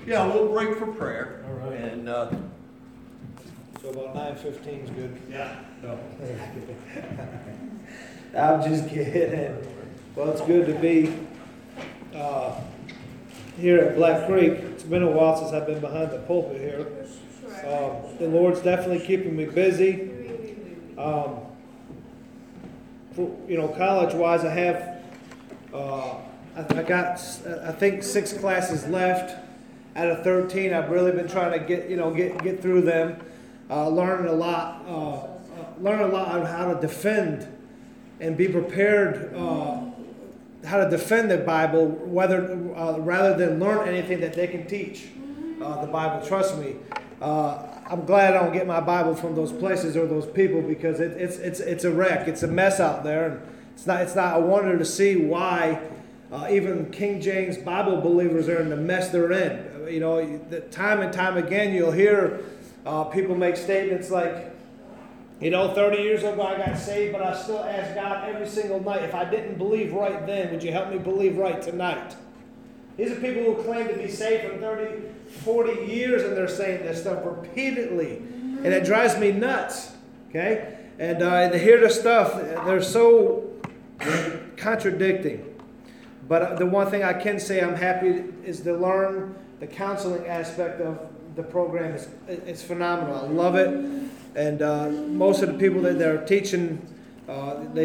Yeah, we'll break for prayer. All right. And So about 9:15 is good. yeah, no. I'm just kidding. Well, it's good to be here at Black Creek. It's been a while since I've been behind the pulpit here. The Lord's definitely keeping me busy. College-wise, I have I got I think 6 classes left out of 13. I've really been trying to get through them, learning a lot on how to defend and be prepared. How to defend the Bible, rather than learn anything that they can teach the Bible. Trust me, I'm glad I don't get my Bible from those places or those people, because it's a wreck. It's a mess out there, and it's not a wonder to see why even King James Bible believers are in the mess they're in. Time and time again you'll hear people make statements like, 30 years ago I got saved, but I still ask God every single night, if I didn't believe right then, would you help me believe right tonight? These are people who claim to be saved for 30, 40 years, and they're saying this stuff repeatedly. And it drives me nuts, okay? And they hear this stuff, they're so contradicting. But the one thing I can say I'm happy is to learn the counseling aspect of the program. It's phenomenal. I love it. And most of the people that they're teaching, they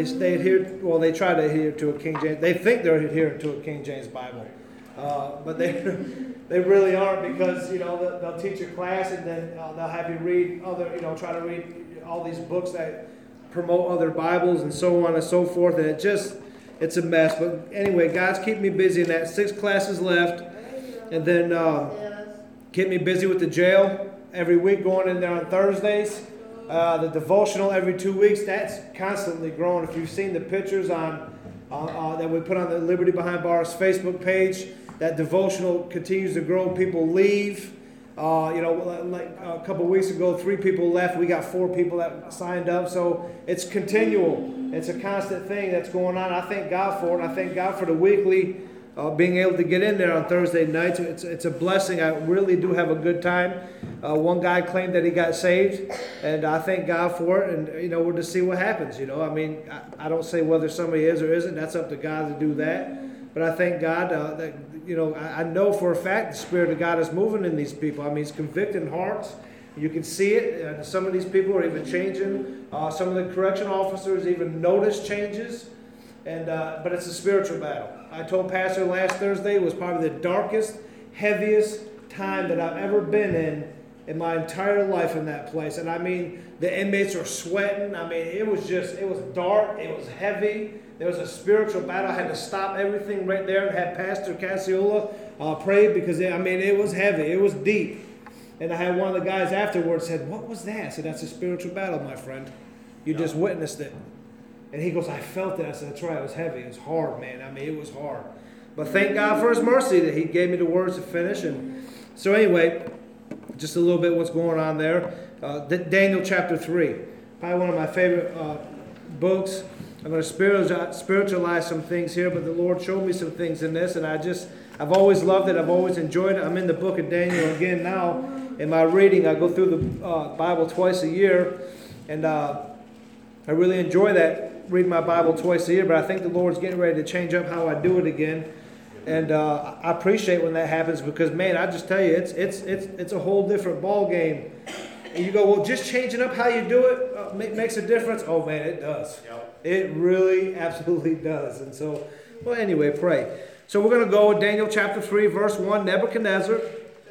try to adhere to a King James. They think they're adhering to a King James Bible, but they really aren't, because they'll teach a class and then they'll have you read try to read all these books that promote other Bibles and so on and so forth, and it's a mess. But anyway, God's keeping me busy in that. 6 classes left, and then keep me busy with the jail every week, going in there on Thursdays. The devotional every 2 weeks, that's constantly growing. If you've seen the pictures on that we put on the Liberty Behind Bars Facebook page, that devotional continues to grow. People leave. Like a couple of weeks ago, 3 people left. We got 4 people that signed up. So it's continual. It's a constant thing that's going on. I thank God for it. I thank God for the weekly being able to get in there on Thursday nights. It's a blessing. I really do have a good time. One guy claimed that he got saved, and I thank God for it. And we'll just see what happens. I don't say whether somebody is or isn't. That's up to God to do that. But I thank God that I know for a fact the Spirit of God is moving in these people. I mean, He's convicting hearts. You can see it. Some of these people are even changing. Some of the correction officers even notice changes. But it's a spiritual battle. I told Pastor last Thursday it was probably the darkest, heaviest time that I've ever been in my entire life in that place. And I mean, the inmates were sweating. I mean, it was dark. It was heavy. There was a spiritual battle. I had to stop everything right there and had Pastor Cassiola pray, because it was heavy. It was deep. And I had one of the guys afterwards said, "What was that?" I said, "That's a spiritual battle, my friend. You just witnessed it." And he goes, "I felt it." I said, "That's right, it was heavy. It was hard, man. It was hard." But thank God for His mercy that He gave me the words to finish. And so anyway, just a little bit what's going on there. Daniel chapter 3. Probably one of my favorite books. I'm going to spiritualize some things here, but the Lord showed me some things in this, and I've always loved it. I've always enjoyed it. I'm in the book of Daniel again now. In my reading, I go through the Bible twice a year, and I really enjoy that, reading my Bible twice a year, but I think the Lord's getting ready to change up how I do it again. And I appreciate when that happens, because, man, I just tell you, it's a whole different ball game. And you go, well, just changing up how you do it makes a difference. Oh, man, it does. Yep. It really absolutely does. And so, well, anyway, pray. So we're going to go with Daniel chapter 3, verse 1, Nebuchadnezzar.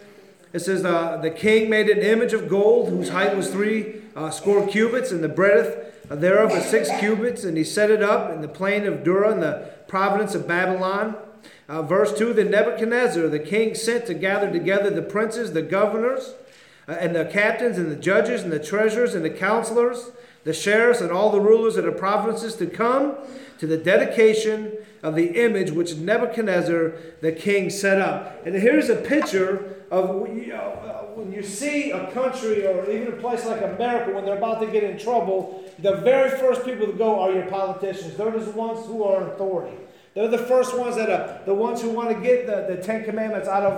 It says, the king made an image of gold whose height was 3 score cubits, and the breadth thereof was 6 cubits, and he set it up in the plain of Dura in the province of Babylon. Verse 2, then Nebuchadnezzar, the king, sent to gather together the princes, the governors, and the captains, and the judges, and the treasurers, and the counselors, the sheriffs, and all the rulers of the provinces to come to the dedication of the image which Nebuchadnezzar the king set up. And here's a picture of when you see a country or even a place like America, when they're about to get in trouble, the very first people to go are your politicians. They're the ones who are in authority. They're the first ones the ones who want to get the Ten Commandments out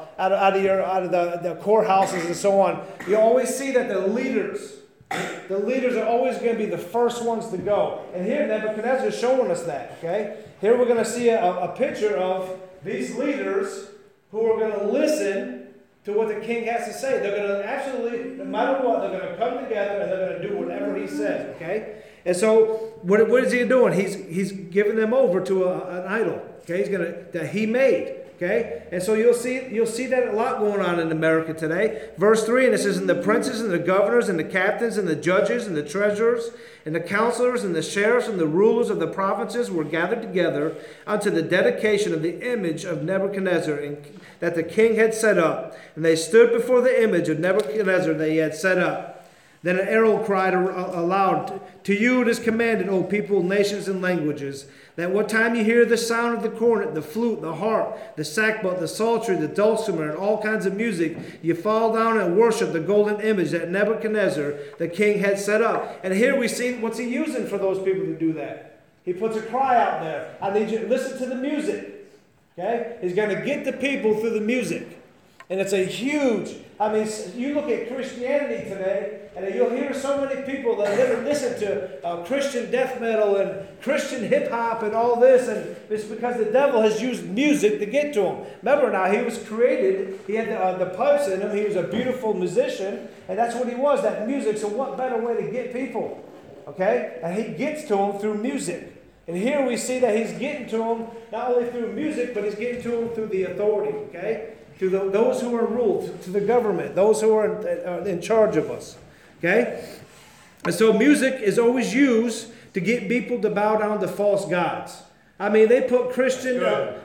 of the courthouses and so on. You always see that the leaders are always going to be the first ones to go. And here Nebuchadnezzar is showing us that. Okay, here we're going to see a picture of these leaders who are going to listen to what the king has to say. They're going to absolutely, no matter what, they're going to come together and they're going to do whatever he says, okay? And so, what is he doing? He's giving them over to an idol, okay? That he made, okay? And so you'll see that a lot going on in America today. Verse 3, and it says, and the princes and the governors and the captains and the judges and the treasurers and the counselors and the sheriffs and the rulers of the provinces were gathered together unto the dedication of the image of Nebuchadnezzar that the king had set up. And they stood before the image of Nebuchadnezzar that he had set up. Then an herald cried aloud, to you it is commanded, O people, nations, and languages, that what time you hear the sound of the cornet, the flute, the harp, the sackbut, the psaltery, the dulcimer, and all kinds of music, you fall down and worship the golden image that Nebuchadnezzar, the king, had set up. And here we see, what's he using for those people to do that? He puts a cry out there. I need you to listen to the music. Okay? He's going to get the people through the music. And it's a huge, you look at Christianity today, and you'll hear so many people that listen to Christian death metal and Christian hip-hop and all this, and it's because the devil has used music to get to him. Remember now, he was created, he had the pipes in him, he was a beautiful musician, and that's what he was, that music. So what better way to get people? Okay? And he gets to them through music. And here we see that he's getting to them not only through music, but he's getting to them through the authority, okay? To those who are ruled, to the government, those who are in charge of us, okay? And so music is always used to get people to bow down to false gods. They put Christian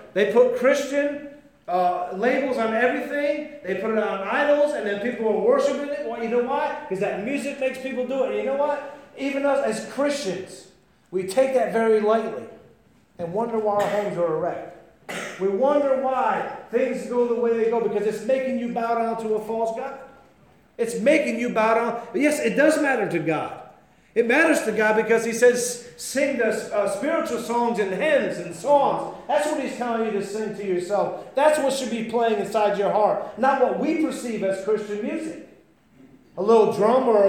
labels on everything. They put it on idols, and then people are worshiping it. Well, you know why? Because that music makes people do it. And you know what? Even us as Christians, we take that very lightly and wonder why our homes are a wreck. We wonder why things go the way they go, because it's making you bow down to a false god. It's making you bow down. But yes, it does matter to God. It matters to God because he says, sing the spiritual songs and hymns and songs. That's what he's telling you to sing to yourself. That's what should be playing inside your heart, not what we perceive as Christian music. A little drum or a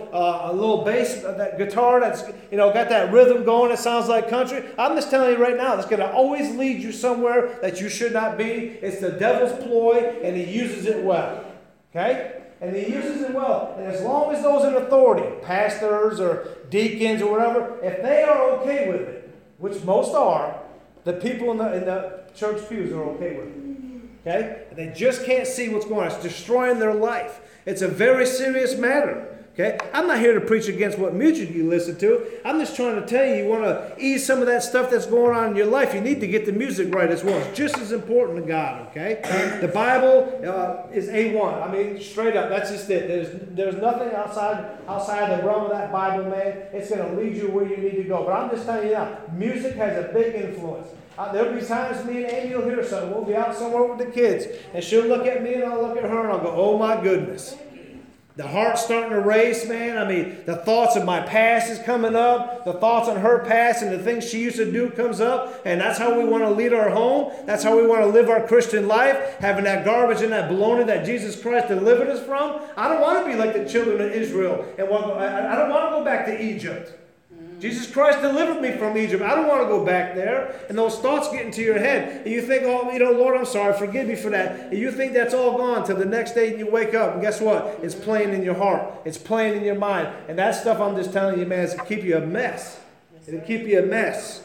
little bass, that guitar that's got that rhythm going. It sounds like country. I'm just telling you right now, that's going to always lead you somewhere that you should not be. It's the devil's ploy, and he uses it well. Okay, and he uses it well. And as long as those in authority, pastors or deacons or whatever, if they are okay with it, which most are, the people in the church pews are okay with it. Okay, and they just can't see what's going on. It's destroying their life. It's a very serious matter. Okay? I'm not here to preach against what music you listen to. I'm just trying to tell you, you want to ease some of that stuff that's going on in your life. You need to get the music right as well. It's just as important to God. Okay? The Bible is A1. Straight up. That's just it. There's nothing outside the realm of that Bible, man. It's going to lead you where you need to go. But I'm just telling you now, music has a big influence. There'll be times me and Amy will hear something. We'll be out somewhere with the kids, and she'll look at me and I'll look at her and I'll go, oh my goodness. The heart's starting to race, man. The thoughts of my past is coming up. The thoughts on her past and the things she used to do comes up. And that's how we want to lead our home. That's how we want to live our Christian life. Having that garbage and that baloney that Jesus Christ delivered us from. I don't want to be like the children of Israel. And I don't want to go back to Egypt. Jesus Christ delivered me from Egypt. I don't want to go back there. And those thoughts get into your head. And you think, Lord, I'm sorry. Forgive me for that. And you think that's all gone till the next day and you wake up. And guess what? It's playing in your heart. It's playing in your mind. And that stuff I'm just telling you, man, is to keep you a mess. It'll keep you a mess.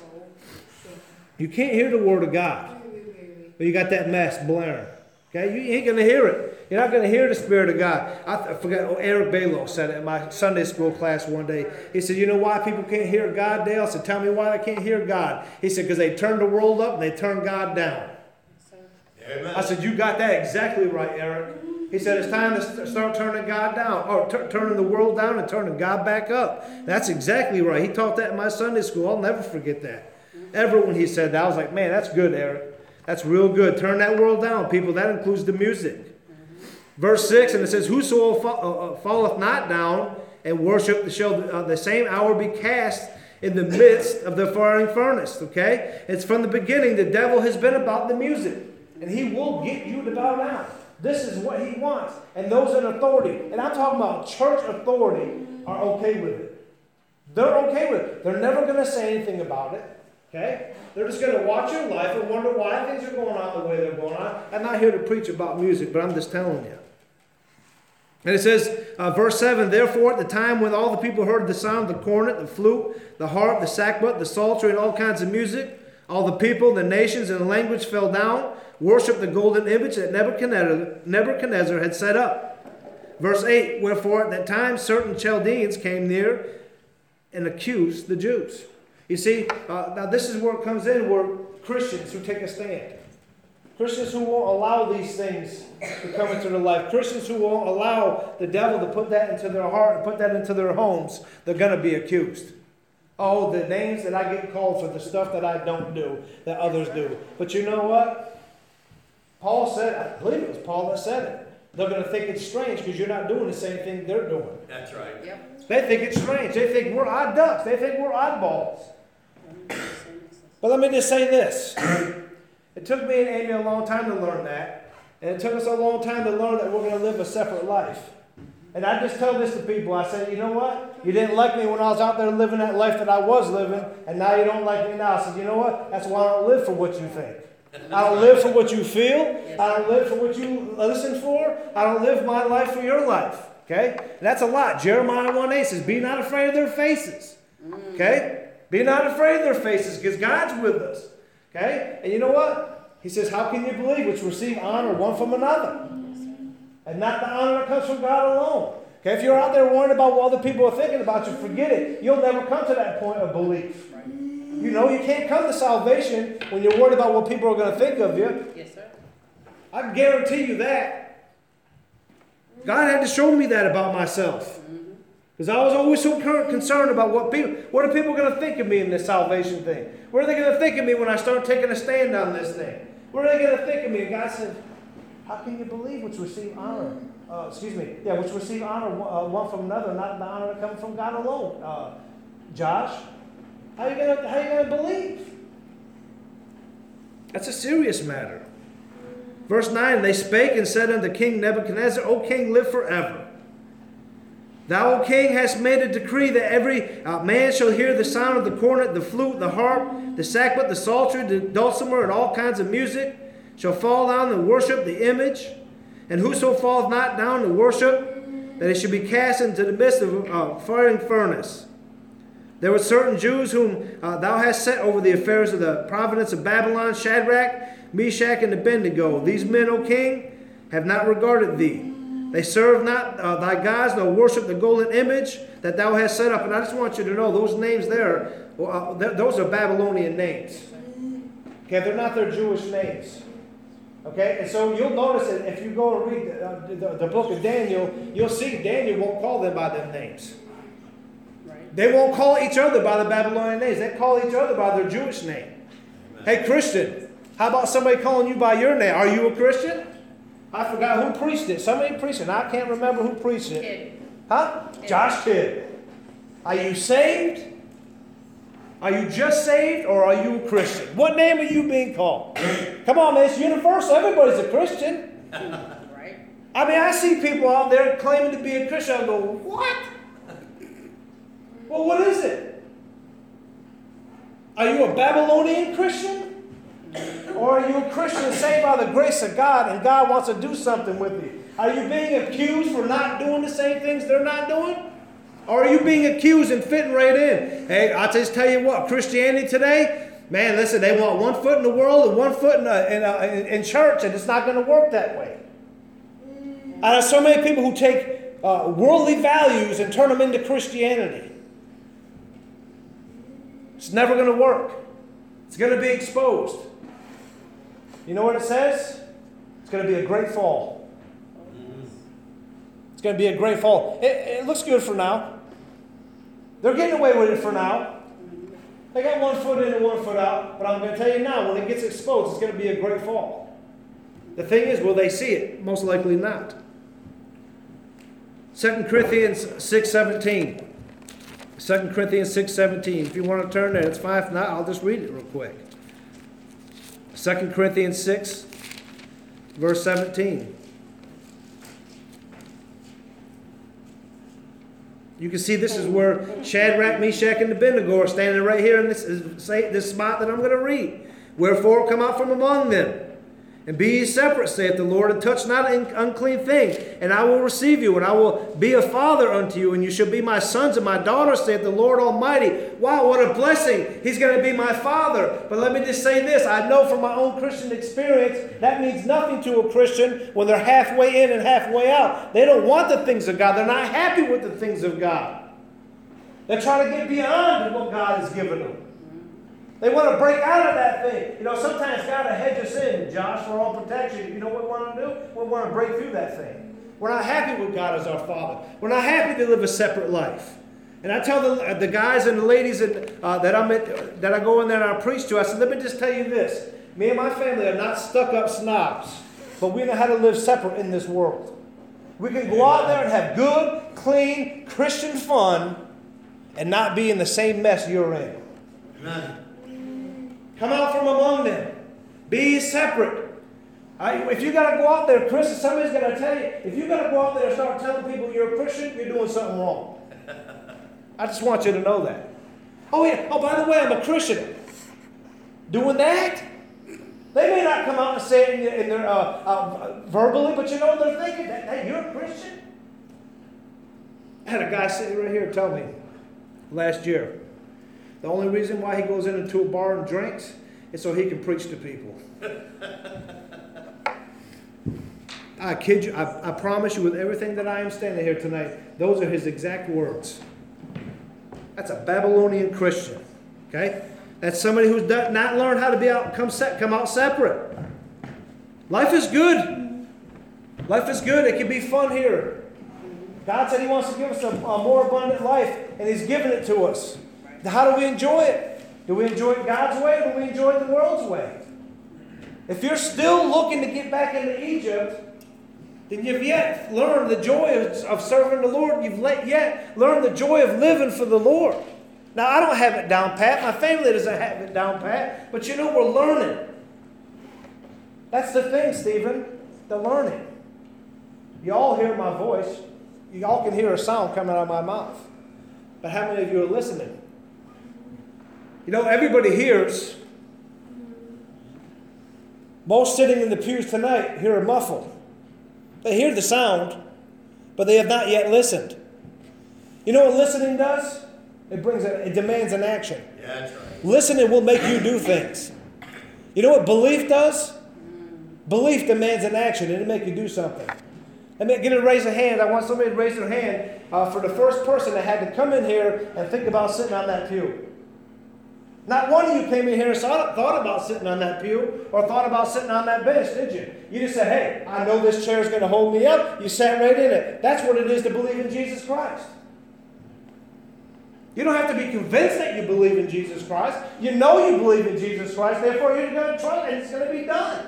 You can't hear the word of God. But you got that mess blaring. Okay? You ain't going to hear it. You're not going to hear the Spirit of God. I forgot, Eric Balo said it in my Sunday school class one day. He said, you know why people can't hear God, Dale? I said, tell me why they can't hear God. He said, because they turn the world up and they turn God down. Amen. I said, you got that exactly right, Eric. He said, it's time to start turning God down, or turning the world down and turning God back up. That's exactly right. He taught that in my Sunday school. I'll never forget that. Ever when he said that, I was like, man, that's good, Eric. That's real good. Turn that world down, people. That includes the music. Verse 6, and it says, whoso falleth not down and worship shall the same hour be cast in the midst of the fiery furnace, okay? It's from the beginning, the devil has been about the music. And he will get you to bow down. This is what he wants. And those in authority, and I'm talking about church authority, are okay with it. They're okay with it. They're never going to say anything about it. Okay? They're just going to watch your life and wonder why things are going on the way they're going on. I'm not here to preach about music, but I'm just telling you. And it says, verse 7, therefore at the time when all the people heard the sound of the cornet, the flute, the harp, the sackbut, the psaltery, and all kinds of music, all the people, the nations, and the language fell down, worshiped the golden image that Nebuchadnezzar had set up. Verse 8, wherefore at that time certain Chaldeans came near and accused the Jews. You see, now this is where it comes in, where Christians who take a stand. Christians who won't allow these things to come into their life. Christians who won't allow the devil to put that into their heart and put that into their homes, they're going to be accused. Oh, the names that I get called for the stuff that I don't do, that others do. But you know what? Paul said, I believe it was Paul that said it. They're going to think it's strange because you're not doing the same thing they're doing. That's right. Yep. They think it's strange. They think we're odd ducks. They think we're oddballs. But let me just say this. It took me and Amy a long time to learn that. And it took us a long time to learn that we're going to live a separate life. And I just tell this to people. I say, you know what? You didn't like me when I was out there living that life that I was living, and now you don't like me now. I said, you know what? That's why I don't live for what you think. I don't live for what you feel. I don't live for what you listen for. I don't live my life for your life. Okay? And that's a lot. Jeremiah 1:8 says, be not afraid of their faces. Okay? Be not afraid of their faces because God's with us. Okay? And you know what? He says, how can you believe which receive honor one from another? And not the honor that comes from God alone. Okay? If you're out there worrying about what other people are thinking about you, forget it. You'll never come to that point of belief. You know, you can't come to salvation when you're worried about what people are going to think of you. Yes, sir. I can guarantee you that. God had to show me that about myself. Because I was always so concerned about what are people going to think of me in this salvation thing? What are they going to think of me when I start taking a stand on this thing? What are they going to think of me? And God said, how can you believe which receive honor? Which receive honor one from another, not the honor that comes from God alone. Josh, how are you going to believe? That's a serious matter. Verse 9, they spake and said unto King Nebuchadnezzar, O king, live forever. Thou, O king, hast made a decree that every man shall hear the sound of the cornet, the flute, the harp, the sackbut, the psaltery, the dulcimer, and all kinds of music, shall fall down and worship the image. And whoso falleth not down to worship, that he should be cast into the midst of a fiery furnace. There were certain Jews whom thou hast set over the affairs of the province of Babylon, Shadrach, Meshach, and Abednego. These men, O king, have not regarded thee. They serve not thy gods, nor worship the golden image that thou hast set up. And I just want you to know, those names there, those are Babylonian names. Okay, they're not their Jewish names. Okay, and so you'll notice that if you go and read the book of Daniel, you'll see Daniel won't call them by them names. Right. They won't call each other by the Babylonian names. They call each other by their Jewish name. Amen. Hey, Christian, how about somebody calling you by your name? Are you a Christian? I forgot who preached it. Somebody preached it. I can't remember who preached it. Kid. Huh? Kid. Josh Kidd. Are you saved? Are you just saved or are you a Christian? What name are you being called? Come on, man. It's universal. Everybody's a Christian. Right. I mean, I see people out there claiming to be a Christian. I go, what? Well, what is it? Are you a Babylonian Christian? Or are you a Christian saved by the grace of God and God wants to do something with you? Are you being accused for not doing the same things they're not doing? Or are you being accused and fitting right in? Hey, I'll just tell you what, Christianity today, man, listen, they want one foot in the world and one foot in church, and it's not going to work that way. There's so many people who take worldly values and turn them into Christianity. It's never going to work. It's going to be exposed. You know what it says? It's going to be a great fall. It's going to be a great fall. It looks good for now. They're getting away with it for now. They got one foot in and one foot out. But I'm going to tell you now, when it gets exposed, it's going to be a great fall. The thing is, will they see it? Most likely not. 2 Corinthians 6:17 2 Corinthians 6:17. If you want to turn there, it's fine. If not, I'll just read it real quick. 2 Corinthians 6, verse 17. You can see this is where Shadrach, Meshach, and Abednego are standing right here in this spot that I'm going to read. Wherefore come out from among them, and be ye separate, saith the Lord, and touch not an unclean thing, and I will receive you, and I will be a father unto you, and you shall be my sons and my daughters, saith the Lord Almighty. Wow, what a blessing. He's going to be my father. But let me just say this. I know from my own Christian experience, that means nothing to a Christian when they're halfway in and halfway out. They don't want the things of God. They're not happy with the things of God. They're trying to get beyond what God has given them. They want to break out of that thing. You know, sometimes God will hedge us in, Josh, for all protection. You know what we want to do? We want to break through that thing. We're not happy with God as our Father. We're not happy to live a separate life. And I tell the guys and the ladies that I go in there and I preach to, I said, let me just tell you this. Me and my family are not stuck-up snobs, but we know how to live separate in this world. We can go out there and have good, clean, Christian fun and not be in the same mess you're in. Amen. Come out from among them. Be separate. If you got to go out there, Chris, somebody's got to tell you, if you got to go out there and start telling people you're a Christian, you're doing something wrong. I just want you to know that. Oh, yeah. Oh, by the way, I'm a Christian. Doing that? They may not come out and say it in their, verbally, but you know they're thinking that, hey, you're a Christian? I had a guy sitting right here tell me last year, the only reason why he goes into a bar and drinks is so he can preach to people. I kid you, I promise you with everything that I am standing here tonight, those are his exact words. That's a Babylonian Christian, okay? That's somebody who's not learned how to come out separate. Life is good. Life is good. It can be fun here. God said He wants to give us a more abundant life, and He's given it to us. How do we enjoy it? Do we enjoy it God's way, or do we enjoy it the world's way? If you're still looking to get back into Egypt, then you've yet learned the joy of serving the Lord. You've yet learned the joy of living for the Lord. Now, I don't have it down pat. My family doesn't have it down pat. But you know, we're learning. That's the thing, Stephen. The learning. You all hear my voice. You all can hear a sound coming out of my mouth. But how many of you are listening? You know, everybody hears. Most sitting in the pews tonight hear a muffle. They hear the sound, but they have not yet listened. You know what listening does? It demands an action. Yeah, that's right. Listening will make you do things. You know what belief does? Belief demands an action. It'll make you do something. Let me get a raise of hand. I want somebody to raise their hand for the first person that had to come in here and think about sitting on that pew. Not one of you came in here and thought about sitting on that pew or thought about sitting on that bench, did you? You just said, hey, I know this chair is going to hold me up. You sat right in it. That's what it is to believe in Jesus Christ. You don't have to be convinced that you believe in Jesus Christ. You know you believe in Jesus Christ. Therefore, you're going to try it and it's going to be done.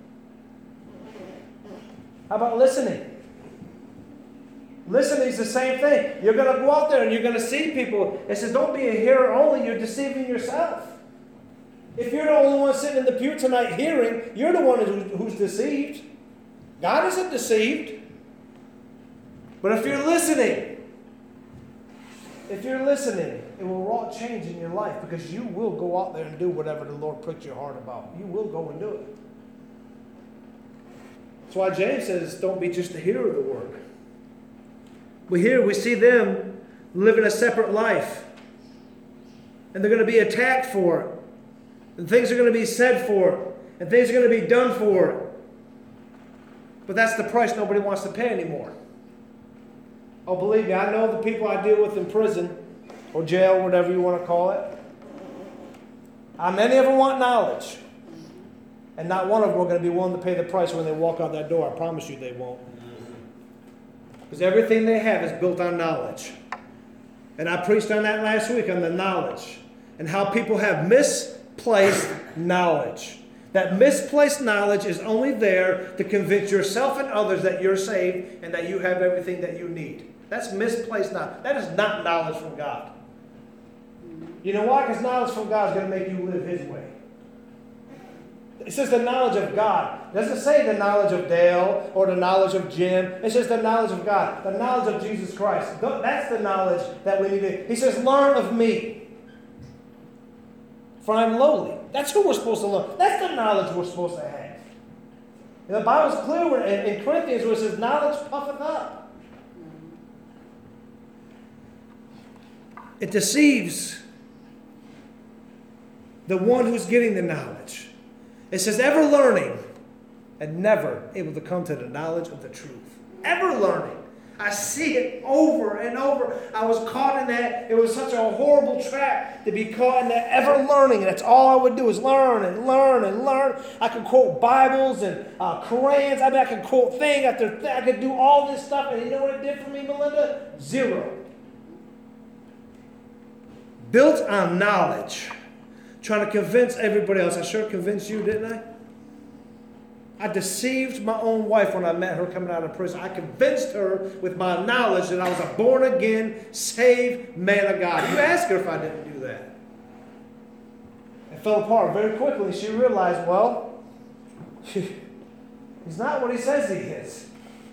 How about listening? Listening is the same thing. You're going to go out there and you're going to see people. It says, don't be a hearer only. You're deceiving yourself. If you're the only one sitting in the pew tonight hearing, you're the one who's deceived. God isn't deceived. But if you're listening, it will wrought change in your life because you will go out there and do whatever the Lord puts your heart about. You will go and do it. That's why James says, don't be just a hearer of the word. We see them living a separate life. And they're going to be attacked for it. And things are going to be said for it. And things are going to be done for it. But that's the price nobody wants to pay anymore. Oh, believe me, I know the people I deal with in prison or jail, whatever you want to call it. Many of them want knowledge. And not one of them are going to be willing to pay the price when they walk out that door. I promise you they won't. Because everything they have is built on knowledge. And I preached on that last week, on the knowledge. And how people have misplaced knowledge. That misplaced knowledge is only there to convince yourself and others that you're saved and that you have everything that you need. That's misplaced knowledge. That is not knowledge from God. You know why? Because knowledge from God is going to make you live His way. It says the knowledge of God. It doesn't say the knowledge of Dale or the knowledge of Jim. It says the knowledge of God. The knowledge of Jesus Christ. That's the knowledge that we need to. He says, learn of me. For I'm lowly. That's who we're supposed to learn. That's the knowledge we're supposed to have. And the Bible's clear in Corinthians where it says, knowledge puffeth up. It deceives the one who's getting the knowledge. It says, ever learning and never able to come to the knowledge of the truth. Ever learning. I see it over and over. I was caught in that. It was such a horrible trap to be caught in that ever learning. And that's all I would do is learn and learn and learn. I could quote Bibles and Qurans. I could quote thing after thing. I could do all this stuff. And you know what it did for me, Melinda? Zero. Built on knowledge. Trying to convince everybody else. I sure convinced you, didn't I? I deceived my own wife when I met her coming out of prison. I convinced her with my knowledge that I was a born-again, saved man of God. You ask her if I didn't do that. It fell apart very quickly. She realized, well, he's not what he says he is.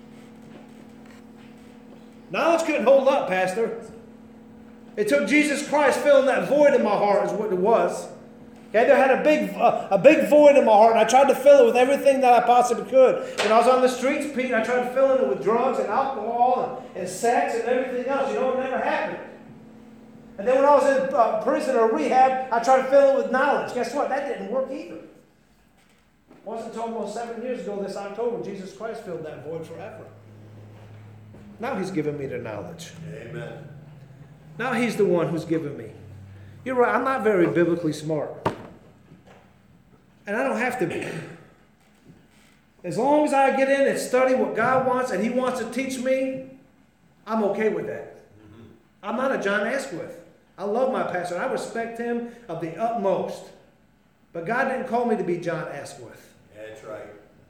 Knowledge couldn't hold up, Pastor. It took Jesus Christ filling that void in my heart is what it was. Okay, there had a big void in my heart, and I tried to fill it with everything that I possibly could. When I was on the streets, Pete, I tried to fill it with drugs and alcohol and sex and everything else. You know, it never happened. And then when I was in prison or rehab, I tried to fill it with knowledge. Guess what? That didn't work either. It wasn't until almost 7 years ago this October, Jesus Christ filled that void forever. Now He's given me the knowledge. Amen. Now He's the one who's given me. You're right, I'm not very biblically smart. And I don't have to be. As long as I get in and study what God wants and He wants to teach me, I'm okay with that. Mm-hmm. I'm not a John Asquith. I love my pastor. I respect him of the utmost. But God didn't call me to be John Asquith. That's right.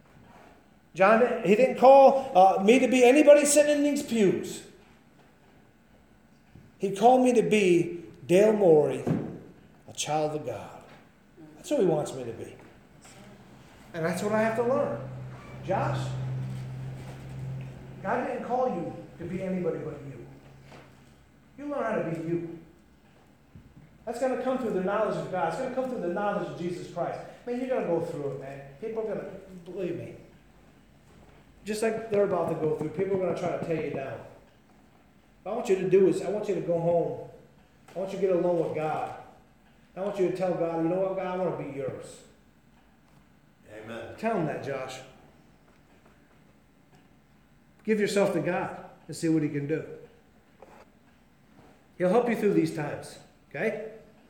He didn't call me to be anybody sitting in these pews. He called me to be Dale Morey, a child of God. That's who He wants me to be. And that's what I have to learn. Josh, God didn't call you to be anybody but you. You learn how to be you. That's going to come through the knowledge of God. It's going to come through the knowledge of Jesus Christ. Man, you're going to go through it, man. People are going to, believe me, just like they're about to go through, people are going to try to tear you down. What I want you to do is, I want you to go home. I want you to get alone with God. I want you to tell God, you know what, God, I want to be yours. Amen. Tell Him that, Josh. Give yourself to God and see what He can do. He'll help you through these times, okay?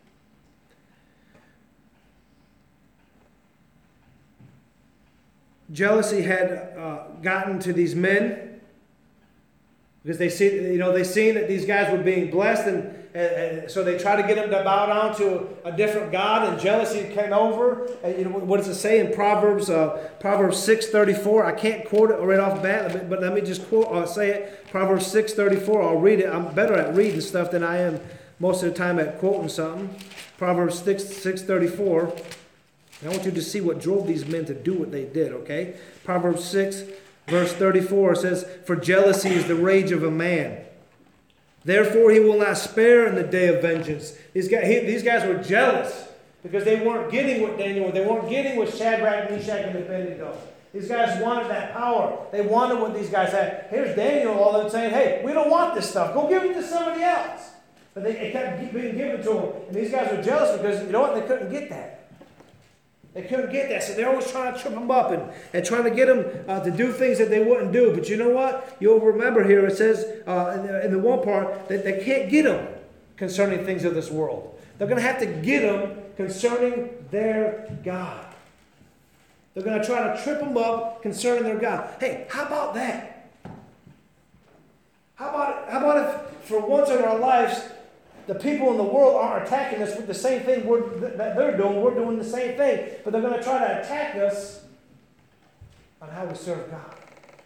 Jealousy had gotten to these men because they seen that these guys were being blessed, and so they tried to get them to bow down to a different god, and jealousy came over. And what does it say in Proverbs 6:34? I can't quote it right off the bat, but let me just say it. Proverbs 6:34. I'll read it. I'm better at reading stuff than I am most of the time at quoting something. Proverbs 6:34. And I want you to see what drove these men to do what they did, okay? Proverbs 6, verse 34 says, "For jealousy is the rage of a man. Therefore he will not spare in the day of vengeance." These guys were jealous because they weren't getting what Daniel, they weren't getting what Shadrach, Meshach, and Abednego. These guys wanted that power. They wanted what these guys had. Here's Daniel all of them saying, hey, we don't want this stuff. Go give it to somebody else. But it kept being given to them. And these guys were jealous because, you know what, they couldn't get that. They couldn't get that, so they're always trying to trip them up and trying to get them to do things that they wouldn't do. But you know what? You'll remember here it says in the one part that they can't get them concerning things of this world. They're going to have to get them concerning their God. They're going to try to trip them up concerning their God. Hey, how about that? How about if for once in our lives the people in the world aren't attacking us with the same thing that they're doing. We're doing the same thing. But they're going to try to attack us on how we serve God.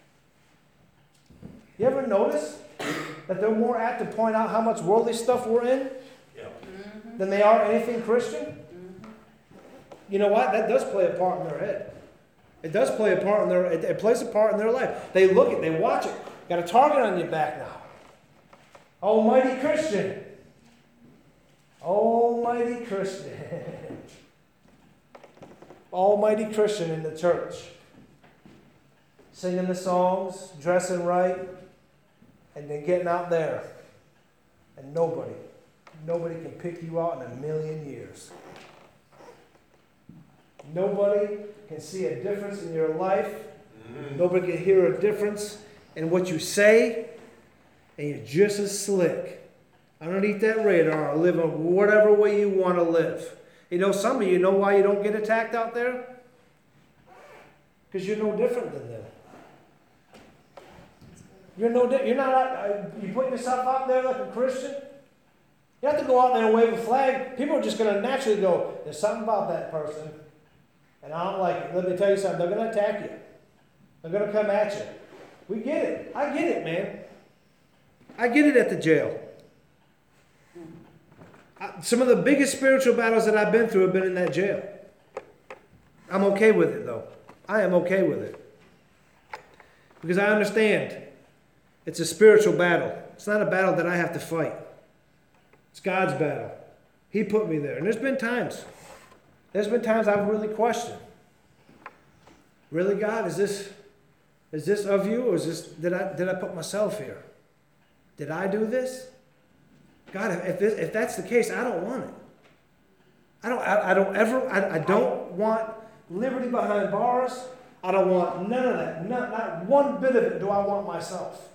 You ever notice that they're more apt to point out how much worldly stuff we're in? Yeah. Mm-hmm. than they are anything Christian? You know what? That does play a part in their head. It does play a part in their. It plays a part in their life. They look at, they watch it. Got a target on your back now. Almighty Christian. Almighty Christian. Almighty Christian in the church. Singing the songs, dressing right, and then getting out there. And nobody can pick you out in a million years. Nobody can see a difference in your life. Nobody can hear a difference in what you say. And you're just as slick underneath that radar, living whatever way you want to live. You know, some of you know why you don't get attacked out there? Because you're no different than them. You're not. You put yourself out there like a Christian. You have to go out there and wave a flag. People are just going to naturally go, there's something about that person, and I don't like it. Let me tell you something. They're going to attack you. They're going to come at you. We get it. I get it, man. I get it at the jail. Some of the biggest spiritual battles that I've been through have been in that jail. I'm okay with it, though. I am okay with it. Because I understand it's a spiritual battle. It's not a battle that I have to fight. It's God's battle. He put me there. And there's been times I've really questioned. Really, God, is this of you, or did I put myself here? Did I do this? God, if that's the case, I don't want it. I don't want liberty behind bars. I don't want none of that. Not one bit of it do I want myself.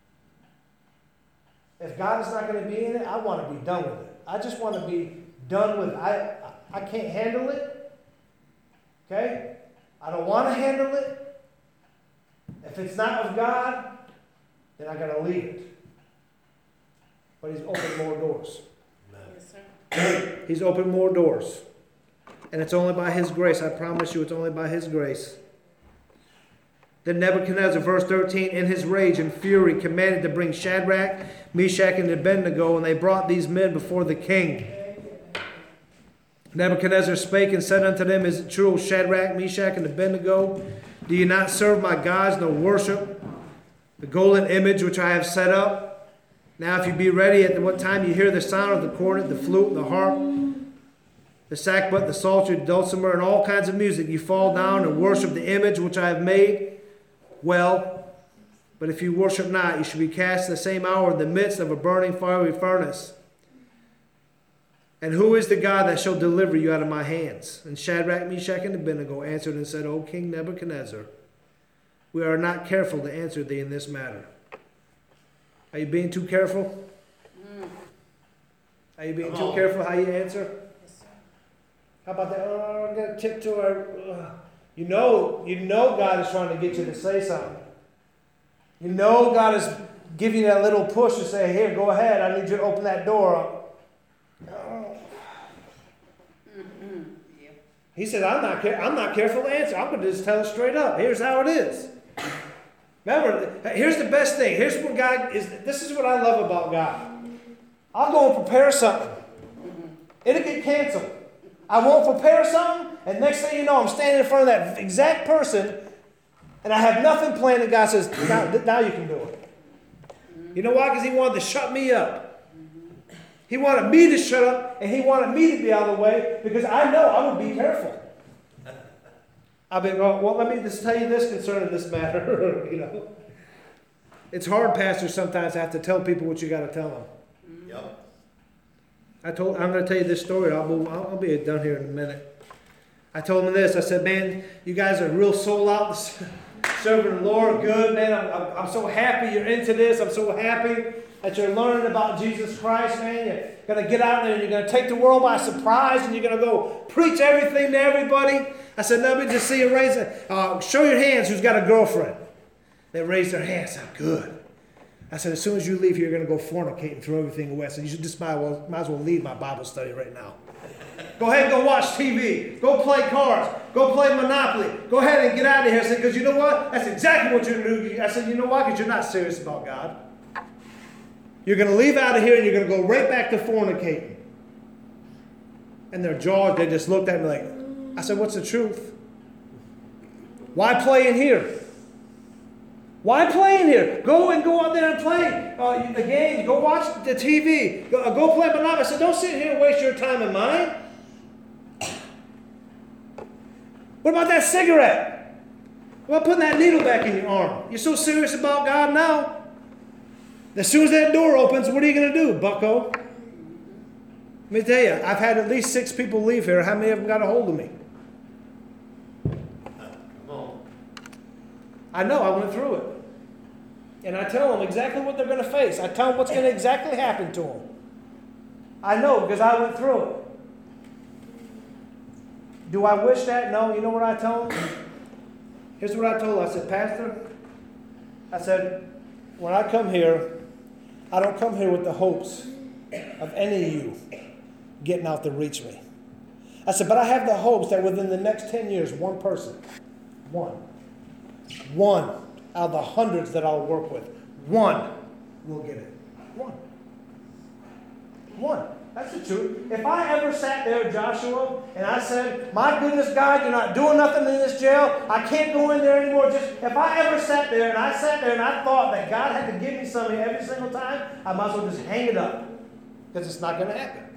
If God is not going to be in it, I want to be done with it. I just want to be done with it. I can't handle it. Okay? I don't want to handle it. If it's not of God, then I got to leave it. But He's opened more doors. Yes, sir. He's opened more doors. And it's only by His grace. I promise you, it's only by His grace. Then Nebuchadnezzar, verse 13, in his rage and fury, commanded to bring Shadrach, Meshach, and Abednego, and they brought these men before the king. Nebuchadnezzar spake and said unto them, is it true, O Shadrach, Meshach, and Abednego? Do you not serve my gods, nor worship the golden image which I have set up? Now if you be ready at what time you hear the sound of the cornet, the flute, the harp, the sackbut, the psaltery, the dulcimer, and all kinds of music, you fall down and worship the image which I have made. Well, but if you worship not, you shall be cast in the same hour in the midst of a burning fiery furnace. And who is the God that shall deliver you out of my hands? And Shadrach, Meshach, and Abednego answered and said, O King Nebuchadnezzar, we are not careful to answer thee in this matter. Are you being too careful? Are you being too careful how you answer? Yes, sir. How about that? Oh, I'm going to tiptoe. You know God is trying to get you to say something. You know God is giving you that little push to say, here, go ahead. I need you to open that door up. Oh. Yeah. He said, I'm not careful to answer. I'm going to just tell it straight up. Here's how it is. Remember, here's the best thing. Here's what God is. This is what I love about God. I'll go and prepare something. It'll get canceled. I won't prepare something, and next thing you know, I'm standing in front of that exact person, and I have nothing planned, and God says, now you can do it. You know why? Because He wanted to shut me up. He wanted me to shut up, and He wanted me to be out of the way, because I know I would be careful. I've been, well, let me just tell you this concerning this matter. It's hard, Pastor, sometimes to have to tell people what you got to tell them. Yep. I'm going to tell you this story. I'll be done here in a minute. I told him this. I said, man, you guys are real soul out, serving the Lord. Good, man. I'm so happy you're into this. I'm so happy that you're learning about Jesus Christ, man. You're going to get out there and you're going to take the world by surprise and you're going to go preach everything to everybody. I said, let me just see you raise it. Show your hands who's got a girlfriend. They raised their hands. I said, good. I said, as soon as you leave here, you're going to go fornicate and throw everything away. I said, you should just might as well leave my Bible study right now. Go ahead and go watch TV. Go play cards. Go play Monopoly. Go ahead and get out of here. I said, because you know what? That's exactly what you're going to do. I said, you know why? Because you're not serious about God. You're going to leave out of here and you're going to go right back to fornicating. And their jaws, they just looked at me like, I said, what's the truth? Why play in here? Why play in here? Go out there and play the games. Go watch the TV. Go play Monopoly. I said, don't sit here and waste your time and mine. What about that cigarette? What about putting that needle back in your arm? You're so serious about God now. As soon as that door opens, what are you going to do, bucko? Let me tell you, I've had at least 6 people leave here. How many of them got a hold of me? Come on. I know, I went through it. And I tell them exactly what they're going to face. I tell them what's going to exactly happen to them. I know because I went through it. Do I wish that? No. You know what I tell them? Here's what I told them. I said, Pastor, I said, when I come here, I don't come here with the hopes of any of you getting out to reach me. I said, but I have the hopes that within the next 10 years, one person, one out of the hundreds that I'll work with, one will get it. One. That's the truth. If I ever sat there, Joshua, and I said, my goodness, God, you're not doing nothing in this jail. I can't go in there anymore. If I ever sat there and I thought that God had to give me something every single time, I might as well just hang it up. Because it's not going to happen.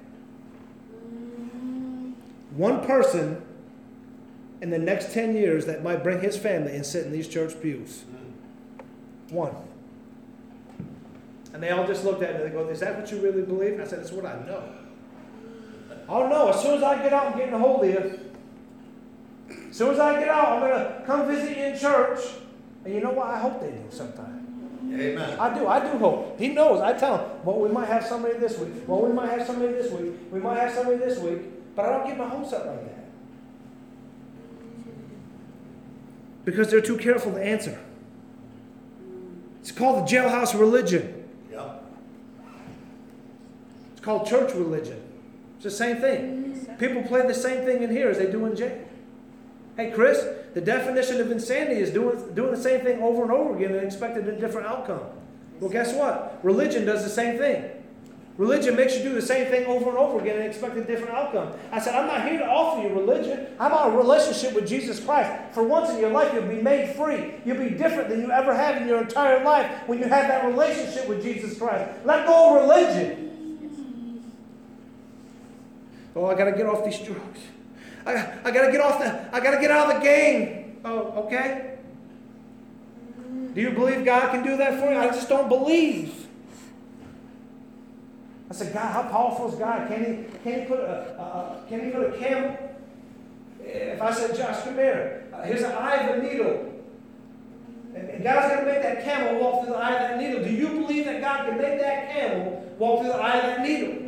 One person in the next 10 years that might bring his family and sit in these church pews. One. And they all just looked at me and they go, is that what you really believe? I said, it's what I know. Oh no, as soon as I get out and get in a hold of you, as soon as I get out, I'm going to come visit you in church. And you know what? I hope they do sometime. Amen. I do hope. He knows. I tell him, well, we might have somebody this week. Well, we might have somebody this week. We might have somebody this week. But I don't get my hopes up like that. Because they're too careful to answer. It's called the jailhouse religion. Yep. It's called church religion. It's the same thing. People play the same thing in here as they do in jail. Hey, Chris, the definition of insanity is doing the same thing over and over again and expecting a different outcome. Well, guess what? Religion does the same thing. Religion makes you do the same thing over and over again and expect a different outcome. I said, I'm not here to offer you religion. How about a relationship with Jesus Christ? For once in your life, you'll be made free. You'll be different than you ever have in your entire life when you have that relationship with Jesus Christ. Let go of religion. Oh, I got to get off these drugs. I got to get I got to get out of the game. Oh, okay. Do you believe God can do that for you? I just don't believe. I said, God, how powerful is God? Can he put a camel? If I said, Josh, come here. Here's an eye of a needle. And God's going to make that camel walk through the eye of that needle. Do you believe that God can make that camel walk through the eye of that needle?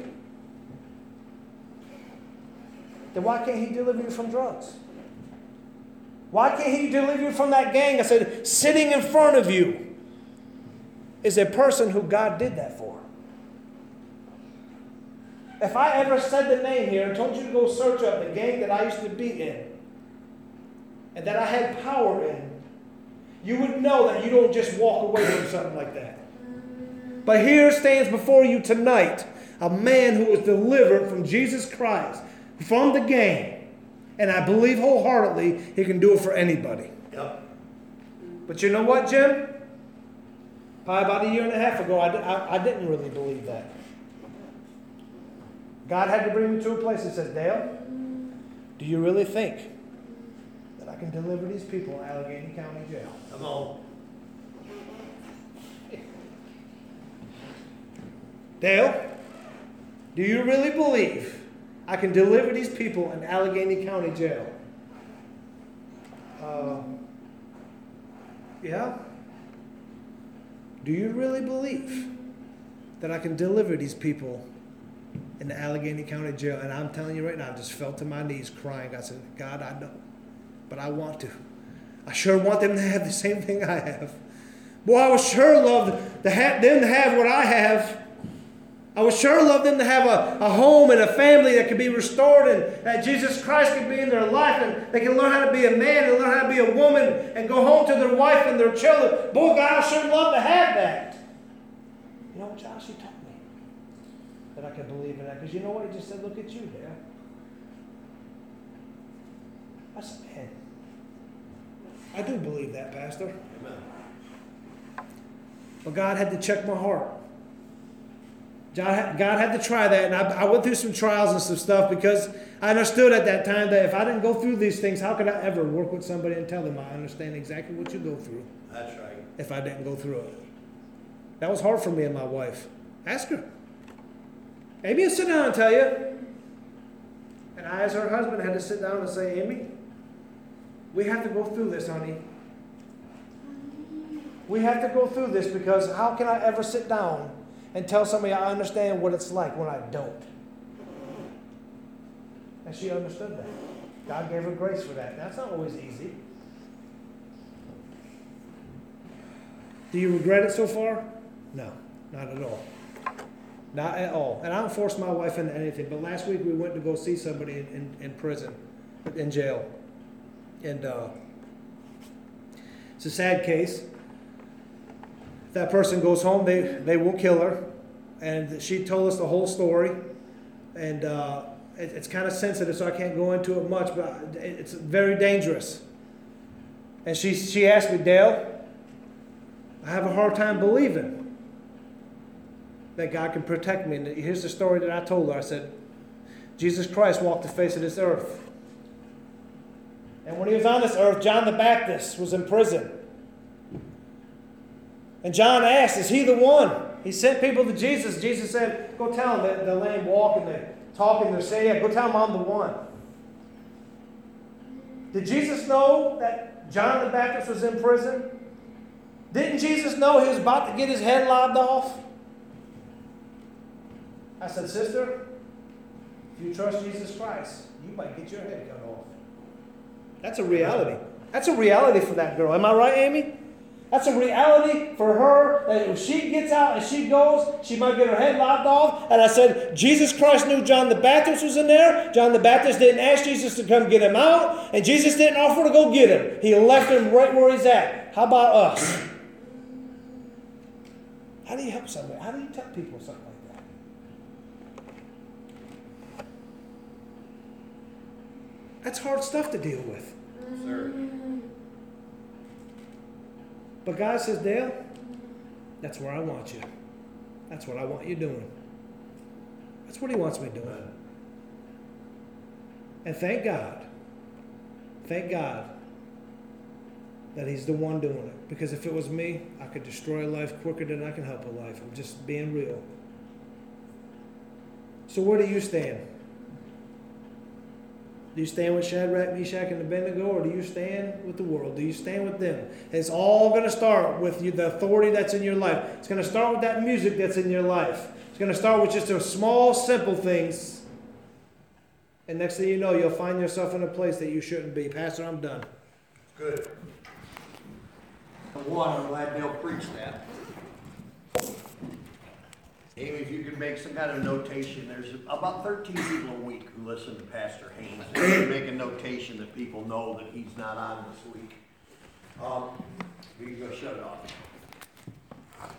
Then why can't he deliver you from drugs? Why can't he deliver you from that gang? I said, sitting in front of you is a person who God did that for. If I ever said the name here and told you to go search up the gang that I used to be in and that I had power in, you would know that you don't just walk away from something like that. But here stands before you tonight a man who was delivered from Jesus Christ, from the gang. And I believe wholeheartedly he can do it for anybody. Yep. But you know what, Jim? Probably about a year and a half ago, I didn't really believe that. God had to bring me to a place that says, Dale, do you really think that I can deliver these people in Allegheny County Jail? Come on. Dale, do you really believe I can deliver these people in Allegheny County Jail? Yeah. Do you really believe that I can deliver these people in the Allegheny County Jail? And I'm telling you right now, I just fell to my knees crying. I said, God, I know, but I want to. I sure want them to have the same thing I have. Boy, I would sure love them to have what I have. I would sure love them to have a home and a family that could be restored and that Jesus Christ could be in their life and they can learn how to be a man and learn how to be a woman and go home to their wife and their children. Boy, God, I sure love to have that. You know what Josh, he told me that I could believe in that. Because you know what? He just said, look at you there. I said, man, I do believe that, Pastor. Amen. But God had to check my heart. God had to try that, and I went through some trials and some stuff because I understood at that time that if I didn't go through these things, how could I ever work with somebody and tell them I understand exactly what you go through That's right. if I didn't go through it? That was hard for me and my wife. Ask her. Amy will sit down and tell you. And I, as her husband, had to sit down and say, Amy, we have to go through this, honey. We have to go through this because how can I ever sit down and tell somebody I understand what it's like when I don't? And she understood that. God gave her grace for that. That's not always easy. Do you regret it so far? No, not at all. Not at all. And I don't force my wife into anything. But last week we went to go see somebody in prison, in jail. And it's a sad case. That person goes home, they will kill her. And she told us the whole story. And it's kind of sensitive, so I can't go into it much, but it's very dangerous. And she asked me, Dale, I have a hard time believing that God can protect me. And here's the story that I told her. I said, Jesus Christ walked the face of this earth. And when he was on this earth, John the Baptist was in prison. And John asked, is he the one? He sent people to Jesus. Jesus said, go tell them that the lame walk and they talk and they say, yeah, go tell them I'm the one. Did Jesus know that John the Baptist was in prison? Didn't Jesus know he was about to get his head lobbed off? I said, sister, if you trust Jesus Christ, you might get your head cut off. That's a reality. That's a reality for that girl. Am I right, Amy? That's a reality for her, that if she gets out and she goes, she might get her head lopped off. And I said, Jesus Christ knew John the Baptist was in there. John the Baptist didn't ask Jesus to come get him out. And Jesus didn't offer to go get him. He left him right where he's at. How about us? How do you help somebody? How do you tell people something like that? That's hard stuff to deal with. Sir. But God says, Dale, that's where I want you. That's what I want you doing. That's what he wants me doing. And thank God that he's the one doing it. Because if it was me, I could destroy a life quicker than I can help a life. I'm just being real. So where do you stand? Do you stand with Shadrach, Meshach, and Abednego, or do you stand with the world? Do you stand with them? It's all going to start with the authority that's in your life. It's going to start with that music that's in your life. It's going to start with just those small, simple things. And next thing you know, you'll find yourself in a place that you shouldn't be. Pastor, I'm done. Good. One, I'm glad Dale preached that. Amy, if you could make some kind of notation, there's about 13 people a week who listen to Pastor Haynes. And you can make a notation that people know that he's not on this week. You can go shut it off.